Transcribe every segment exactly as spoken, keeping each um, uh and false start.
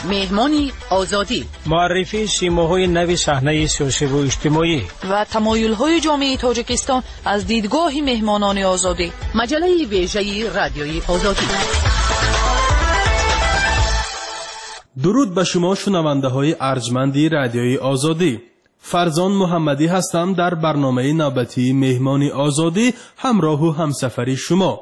مهمانی آزادی، معرفی سیماهای نو صحنه سیاسی و اجتماعی و تمایل‌های جامعه تاجیکستان از دیدگاه مهمانان آزادی. مجله ویژه رادیوی آزادی. درود به شما شنونده های ارجمندی رادیوی آزادی. فرزان محمدی هستم در برنامه نوبتی مهمانی آزادی همراه و همسفری شما.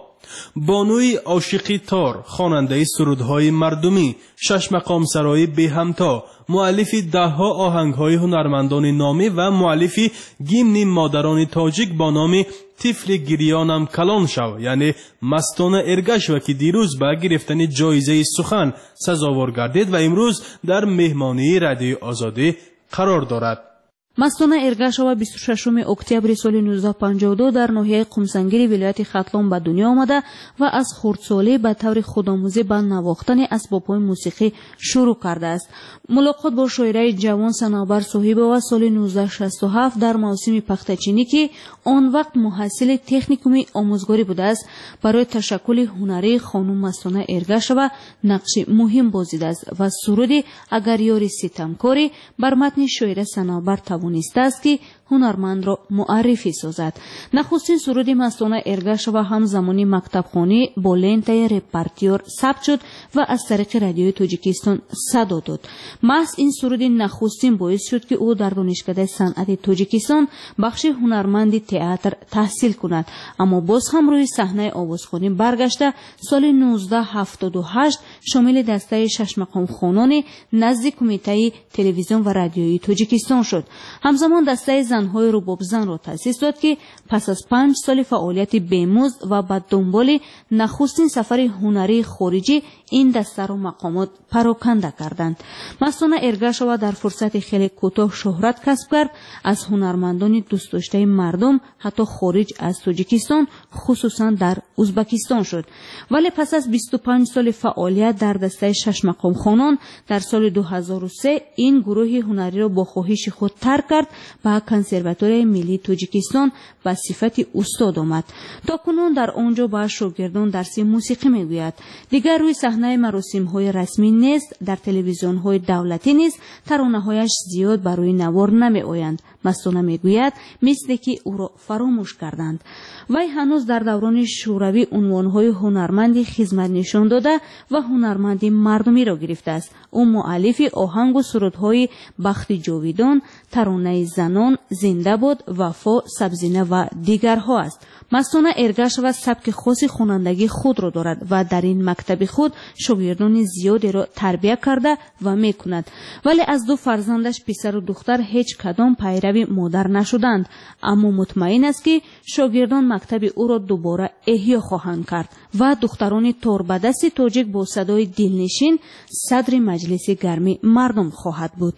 بانوی عاشقی تار، خواننده سرودهای مردمی، شش مقام سرای به همتا، مؤلفی ده ها آهنگهای هنرمندان نامی و مؤلفی گیمن مادران تاجیک با نام طفل گریانم کلان شو، یعنی مستانه ارگش و که دیروز به گرفتن جایزه سخن سزاوار گردید و امروز در مهمانی رادیوی آزادی قرار دارد. مستانه ارگاشова بیست و ششم اکتبر سال نوزده پنجاه و دو در ناحیه قمسنگیر ولایت ختلان به دنیا آمده و از خردسالی به طور خودآموزی به نواختن اسباب‌های موسیقی شروع کرده است. ملاقات با شاعره جوان صنوبر صاحبова سال نوزده شصت و هفت در موسم پختچینی که آن وقت محصل تکنیکومی آموزگاری بوده است، برای تشکل هنری خانم مستانه ارگاشova نقش مهم بازیده است و سرودی اگر یاری ستمکاری بر متن شاعره صنوبر توانسته است که هنرمند را معرفی سازد. نخستین سرود مستانه ارگاشova هم زمانی مکتبخانه با لنته رپرتیور ثبت شد و از طریق رادیوی تاجیکستان صدا داد. محض این سرود نخستین باعث شد که او در دانشکده صنعت تاجیکستان بخش هنرمندی تئاتر تحصیل کند، اما باز هم روی صحنه آوازخوانی برگشته سال نوزده هفتاد و هشت شامل دسته شش مقام خوانان نزد کمیته تلویزیون و رادیویی تاجیکستان شد. همزمان دسته زنهای رباب زن را تأسیس داد که پس از پنج سال فعالیت بیمزد و به دنبال نخستین سفر هنری خارجی این دسته را مقامات پراکنده کردند. مستانه ارگاشova در فرصت خیلی کوتاه شهرت کسب کرد. از هنرمندان دوست داشته مردم حتی خارج از تاجیکستان خصوصا در ازبکستان شد. ولی پس از بیست و پنج سال فعالیت در دسته شش مقام خوانان در سال دو هزار و سه این گروه هنری را با خواهش خود ترک کرد و کنسرواتوری ملی تاجیکستان به صفت استاد آمد. تا کنون در آنجا با شاگردان درس موسیقی میگوید. دیگر روی صحنه مراسم‌های رسمی نیست، در تلویزیون‌های دولتی نیست، ترانه‌هایش زیاد برای نوار نمی‌آیند. مستانه میگوید مثل که او را فراموش کردند. وی هنوز در دوران شوروی عنوان‌های هنرمندی خدمت نشان داده و هنرمندی مردمی را گرفته است. او مؤلف آهنگ و سرودهای بخت جاویدان، ترانه زنان، زنده باد، وفا، سبزینه و دیگرها است. مستانه ارگاشova سبک خاص خوانندگی خود را دارد و در این مکتب خود شاگردان زیادی را تربیت کرده و میکند. ولی از دو فرزندش پسر و دختر هیچ کدام پیرو مادر نشدند، اما مطمئن است که شاگردان مکتب او را دوباره احیا خواهند کرد و دختران توربدست تاجیک با صدای دلنشین صدر مجلس گرمی مردم خواهد بود.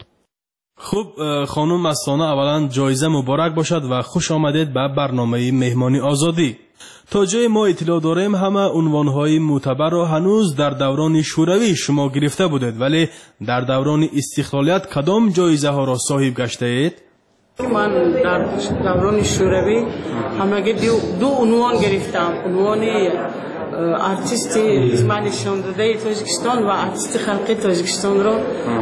خوب خانم مستانه، اولا جایزه مبارک باشد و خوش آمدید به برنامه مهمانی آزادی. تا جای ما اطلاع داریم همه عنوانهای معتبر را هنوز در دوران شوروی شما گرفته بودید، ولی در دوران استقلالیت کدام جایزه ها را صاحب گشته اید؟ من در دوران شوروی همگی دو عنوان گرفتم. عنوان ارتیست نشان داده تاجیکستان و ارتیست خلقی تاجیکستان را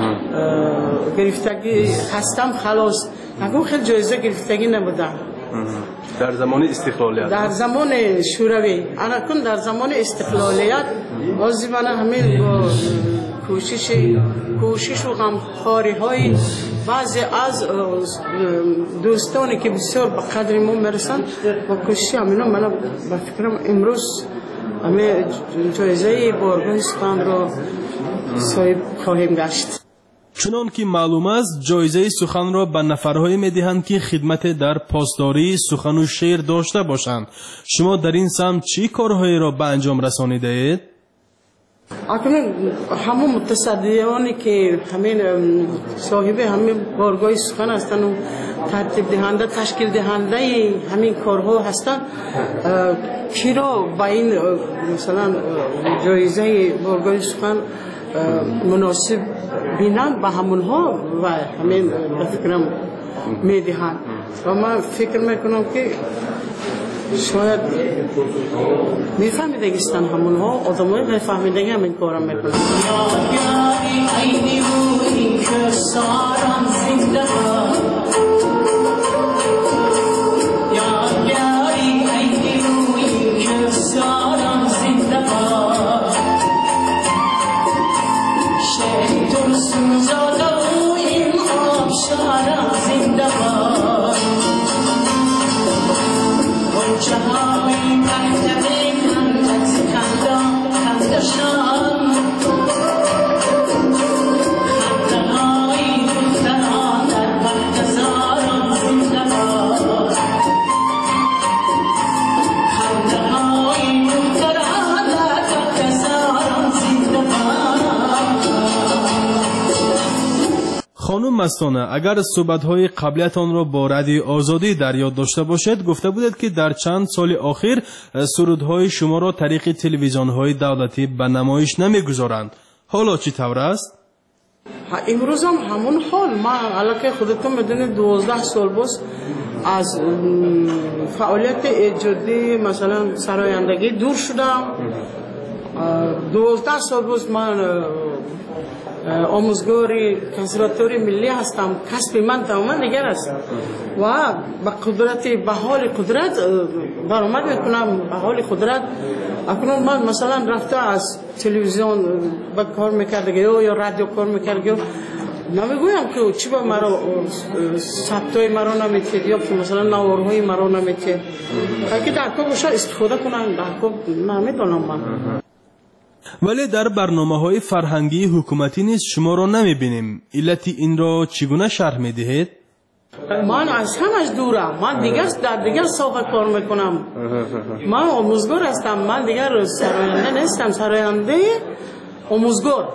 گرفتگی هستم. خلاص اگه خیلی جایزه گرفتگی نبودم در زمان استقلالیت. در زمان شوروی اکنون در زمان استقلالیت بازی من همین با کوشش کوشش و غمخواری های بعضی از دوستانی که بسیار به قدر ما میرسن با کوشش همینا من به فکرم امروز همه جایزه بارگاه سخن را صاحب خواهیم گشت. چنان که معلوم است جایزه سخن را به نفرهای میدهند که خدمت در پاسداری سخن و شعر داشته باشند. شما در این سمت چی کارهایی را به انجام رسانیده اید؟ اکنون همون متصدیانی که همین صاحب همین بارگاه سخن هستند و ترتیب دهنده تشکیل دهنده همین کارها هستند کی را با این مثلا جایزه بارگاه سخن مناسب بینند به همونها و همین به فکرم میدهند و من فکر میکنم که شاید میفهمیدگیستن همون ها آدم های میفهمیدگی هم این کارم میکنن. خانم مستانه، اگر صحبت‌های قبلیتان را با رادیو آزادی در یاد داشته باشد، گفته بودید که در چند سال اخیر سرودهای شما را طریق تلویزیون‌های دولتی به نمایش نمی‌گذارند. حالا چی طور است؟ امروز هم همون حال. ما علاقه خودتون میدونید دوازده سال باز از فعالیت ایجادی مثلا سرایندگی دور شدم. دوازده سال باز من آموزگاری کنسرواتوری ملی هستم. کسب من تماما دیگر است و به قدرت به حال قدرت برآمد میکنم. به حال قدرت اکنون من مثلا رفته از تلویزیون به کار میکردگی یا رادیو کار میکردگی نمیگویم که چی با مرا ثبتای مرا نمیتید یا که مثلا نوارهای مرا نمیتید که در کار باشه استفاده کنم. در کار نمیدونم من. ولی در برنامه‌های فرهنگی حکومتی نیز شما را نمی‌بینیم. علت این را چگونه شرح می‌دهید؟ من از همش دورم. من دیگر در دیگر ساحه کار میکنم. من آموزگار هستم. من دیگر سراینده نیستم. سراینده آموزگار.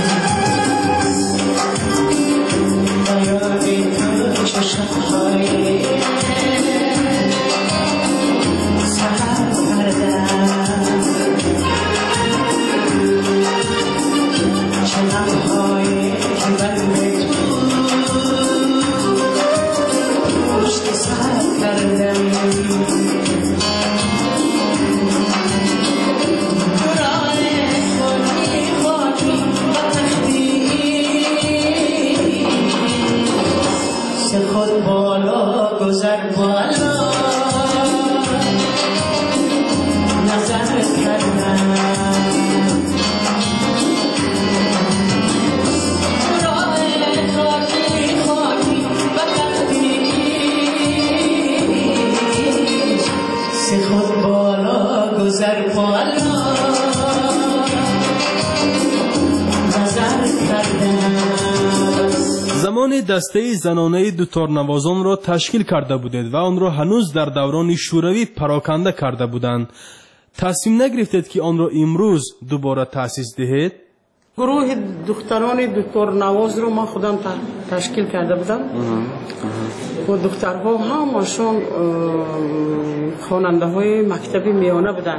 زمان دسته زنانه دوتار نوازان را تشکیل کرده بودید و آن را هنوز در دوران شوروی پراکنده کرده بودند. تصمیم نگرفتید که آن را امروز دوباره تأسیس دهید؟ گروه دختران دوتار نواز رو ما خودم تشکیل کرده بودم و دخترها همشون خواننده های مکتبی میانه بودن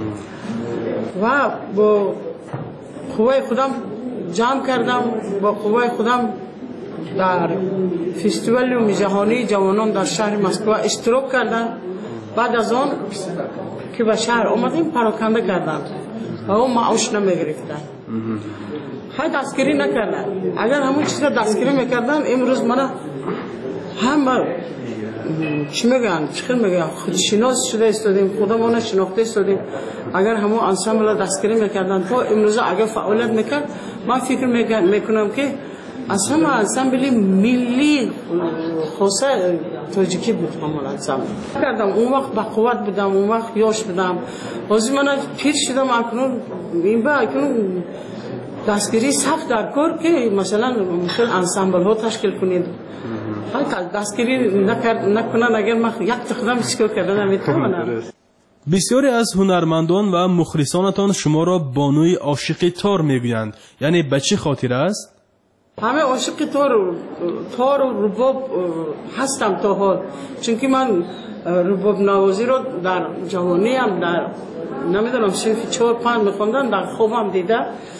و با قوای خودم جمع کردم. با قوای خودم در فستیوال جهانی جوانان در شهر مسکو اشتراک کردن. بعد از آن که به شهر آمدیم پراکنده کردن و اون معاش نمیگرفتن. های دستگیری نکردن. اگر همون چیز را دستگیری میکردن امروز من هم چی میگن چی میگن خودشناس شده استادیم، خودمون شناخته استادیم. اگر همون انسامبل دستگیری میکردن تا امروز اگر فعالیت میکرد من فکر میکنم که اصلا انسامبل ملی خاصه تاجیکی بود. همون انسامبل کردم اون وقت با قوت بودم، اون وقت یاش بودم. بازی من پیر شدم اکنون این با اکنون دستگیری سخت در کار که مثلا مثل انسامبل ها تشکیل کنید. دستگیری نکنن اگر من یک تخدم سکر کردن نمیتونم. بسیاری از هنرمندان و مخلصانتان شما را بانوی عاشق تار میگویند. یعنی به چه خاطر است؟ همه عاشق تار تار و رباب هستم تا حال. چون من رباب نوازی رو در جوانی هم در نمیدونم صنف چهار پنج میخوندن در خوابم دیده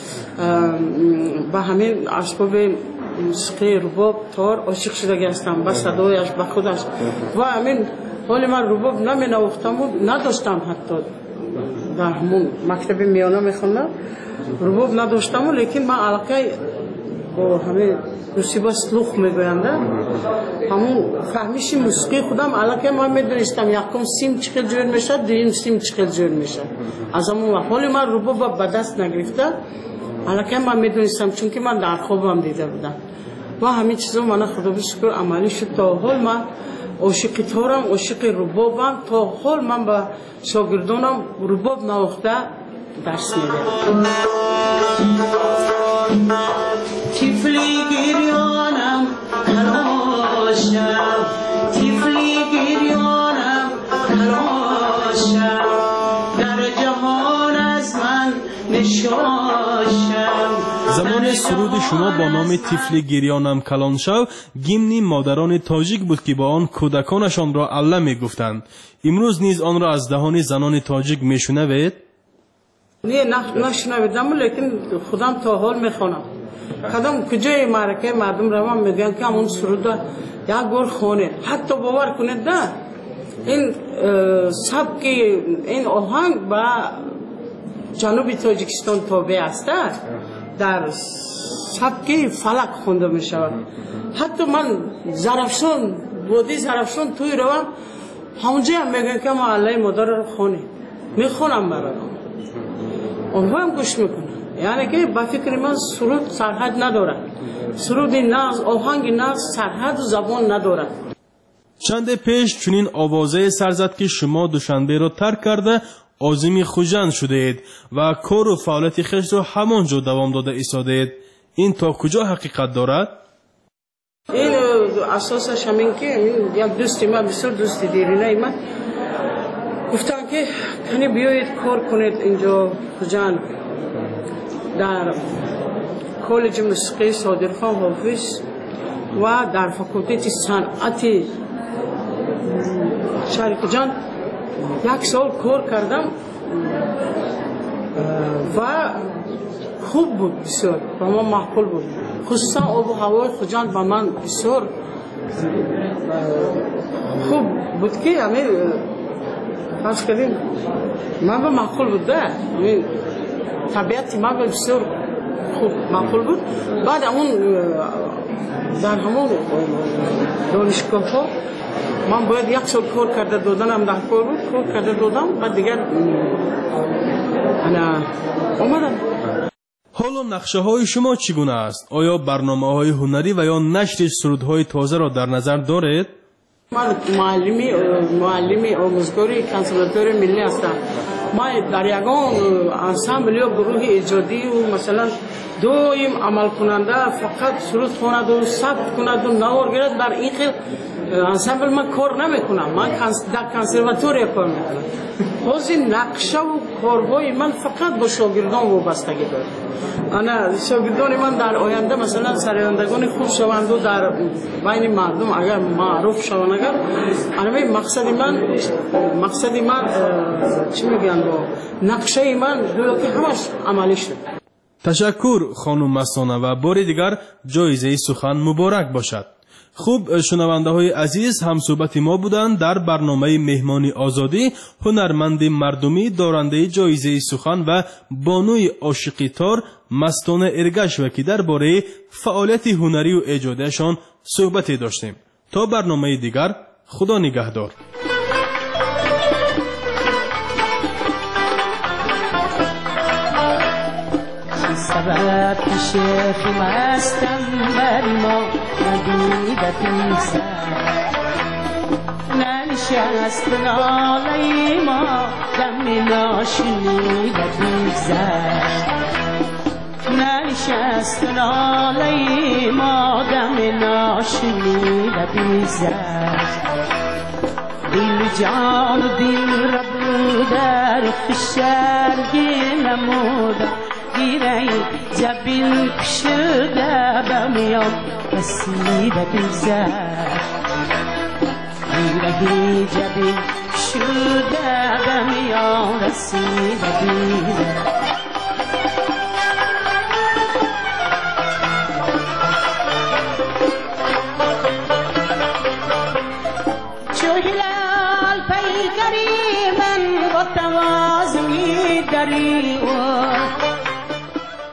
با همین اسباب موسیقی رباب تار عاشق شده هستم. با صدایش با خودش و همین ولی من رباب نمی نواختم و نداشتم حتی در همون مکتب میانه میخوندم رباب نداشتم و لیکن من علاقه با همه موسیقی سلوخ میگوینده همون فهمیش موسیقی خودم علاقه من میدونستم یکم سیم چقدر جور میشه دویم سیم چقدر جور میشه از همون وقت ولی من رباب به دست نگرفته علاقه من میدونستم چون که من در خوابم دیده بودم و همین چیزا من خدا بشکر عملی شد تا حال من عاشق تارم عاشق ربابم تا حال من با شاگردانم رباب نواخته درس میدم تیفلی گریانم کلاشم تیفلی گریانم کلاشم در جهان از من نشاشم. زمان سرود شما با نام تیفلی گریانم کلان شو گیمنی مادران تاجیک بود که با آن کودکانشان را الله می گفتند. امروز نیز آن را از دهان زنان تاجیک می شنوید؟ نه نشنویدم لیکن خودم تا حال میخونم کدام کجای معرکه مردم روان میگن که همون سرود یک گور خونه حتی باور کنید نه این سبک این آهنگ با جنوبی تاجیکستان تابع است در سبک فلک خونده می شود حتی من زرفشان وادی زرفشان توی روم همونجا هم میگن که ما الله مادر رو خونه میخونم برای اونها هم گوش میکنن یعنی که با فکر من سرود سرحد نداره سرود نغز آهنگ نغز سرحد و زبان نداره. چند پیش چنین آوازه سرزد که شما دوشنبه را ترک کرده عازم خوجند شده اید و کار و فعالیت خویش را همانجا دوام داده ایستاده اید. این تا کجا حقیقت دارد؟ این اساسش همین که یک دوستی من بسیار دوستی دیرینه من گفتن که کنی بیایید کار کنید اینجا خوجند در کالج موسیقی صادقخان حافظ و در فاکولته صنعت شهر خوجند یک سال کار کردم و خوب بود بسیار و من معقول بود خصوصا آب و هوای خوجند با من بسیار خوب بود که همه فرض کردیم من با معقول بود ده طبیعتی من بسیار خوب معقول بود بعد همون در همون دانشگاه ها من باید یک سال کار کرده دادنم در کار بود کار کرده دادم بعد دیگر انا اومدم. حالا نقشه های شما چگونه است؟ آیا برنامه های هنری و یا نشر سرودهای تازه را در نظر دارید؟ من معلمی معلمی آموزگاری کنسرواتوار ملی هستم. ما در یگان انسامبل یا گروه ایجادی و مثلا دویم عمل کننده فقط سرود خواند و ثبت کند و نوار گیرد در این خیل انسامبل من کار نمی کنم من در کنسرواتوری کار می کنم. باز این نقشه و کارهای من فقط با شاگردان وابستگی دارد. انا شاگردان من در آینده مثلا سرایندگان خوب شوند و در بین مردم اگر معروف شوند اگر انا مقصد من مقصد من چی میگن با نقشه من دو که همش عملی شد. تشکر خانم مستانه و بار دیگر جایزه سخن مبارک باشد. خوب شنونده های عزیز هم صحبت ما بودند در برنامه مهمانی آزادی هنرمند مردمی دارنده جایزه سخن و بانوی عاشقی تار مستانه ارگش و که درباره فعالیت هنری و ایجادشان صحبتی داشتیم. تا برنامه دیگر خدا نگهدار. سبب شیخ مستم بر ما ندیدت میسر ننشست ناله ما دم ناشنیدت میگذشت ننشست ناله ما دم ناشنیدت میگذشت دل جان و دل را در فشرگی نمودم گیره جبین شده بمیان رسیده بگذشت گیره جبین شده بمیان رسیده بگذشت